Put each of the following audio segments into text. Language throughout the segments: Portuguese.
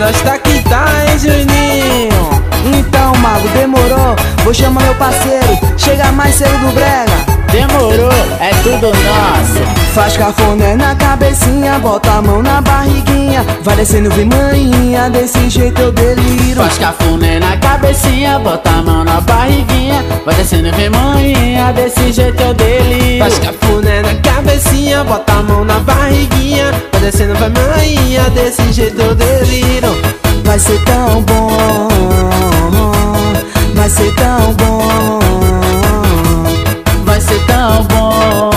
Nós tá que tá, hein, Juninho? Então, mago, demorou? Vou chamar meu parceiro, chega mais cedo do brega. Demorou, é tudo nosso. Faz cafuné na cabecinha, bota a mão na barriguinha, vai descendo, vem maninha, desse jeito eu deliro. Faz cafuné na cabecinha, bota a mão na barriguinha, vai descendo, vem maninha, desse jeito eu deliro. Faz cafuné na cabecinha, bota a mão na barriguinha, vai descendo, vai maninha, desse jeito eu deliro. Vai ser tão bom, vai ser tão bom, vai ser tão bom,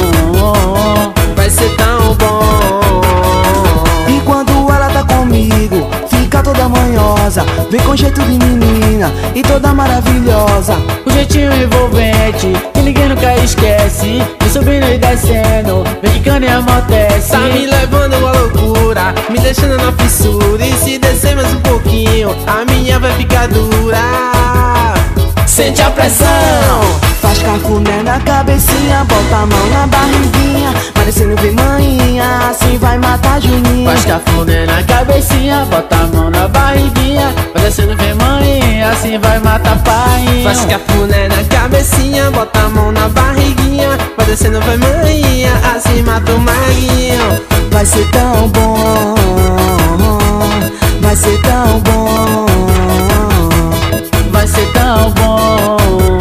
vai ser tão bom. E quando ela tá comigo, fica toda manhosa, vem com jeito de menina e toda maravilhosa. o jeitinho envolvente que ninguém nunca esquece, vem subindo e descendo, vem quicando e amortece. Tá me levando à loucura, me deixando na fissura, e se descer mais um pouquinho, a minha vai ficar dura. Sente a pressão. Faz cafuné na cabecinha, bota a mão na barriguinha, parecendo vem maninha, assim vai matar Juninho. Faz cafuné na cabecinha, bota a mão na barriguinha, vai descendo, vem maninha, assim vai matar pai. Faz cafuné na cabecinha, bota a mão na barriguinha, vai descendo, vai maninha, assim mata o maguinho. Vai ser tão bom, vai ser tão bom, vai ser tão bom,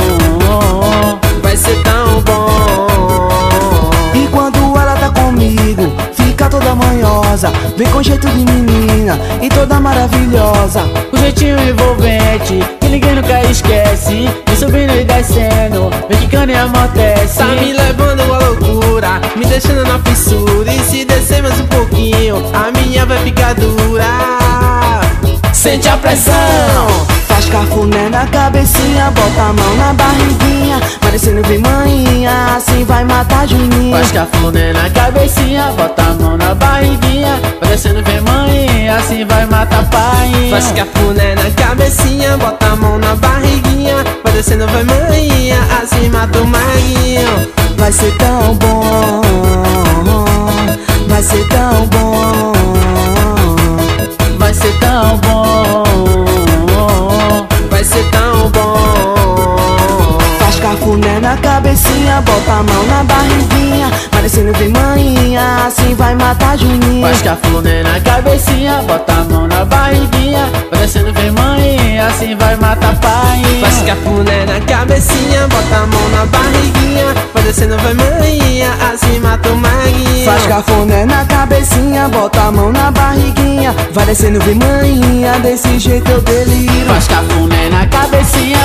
vai ser tão bom. E quando ela tá comigo, fica toda manhosa, vem com jeito de menina e toda maravilhosa. o jeitinho envolvente que ninguém nunca esquece, vem subindo e descendo, vem quicando e amortece. Tá me levando à loucura, me deixando na fissura, e se descer mais um pouquinho, a minha vai ficar dura. Sente a pressão. Faz cafuné na cabecinha, bota a mão na barriguinha, parecendo vem maninha, assim vai matar Juninho. Faz cafuné na cabecinha, bota a mão na barriguinha, vai descendo, vem maninha, assim vai matar pai. Faz cafuné na cabecinha, bota a mão na barriguinha, vai descendo, vai maninha, assim mata o maguinho. Vai ser tão bom, vai ser tão bom, vai ser tão bom, vai ser tão bom. Faz cafuné na cabecinha, bota a mão na barriguinha, parecendo vem maninha, assim vai matar Juninho. faz cafuné na cabecinha, bota a mão na barriguinha, vai descendo, vem maninha, assim vai matar pai. Faz cafuné na cabecinha, bota a mão na barriguinha, vai descendo, vai maninha, assim mata o maguinho. Faz cafuné na cabecinha, bota a mão na barriguinha, vai descendo vem maninha, desse jeito eu deliro. Faz cafuné na cabecinha,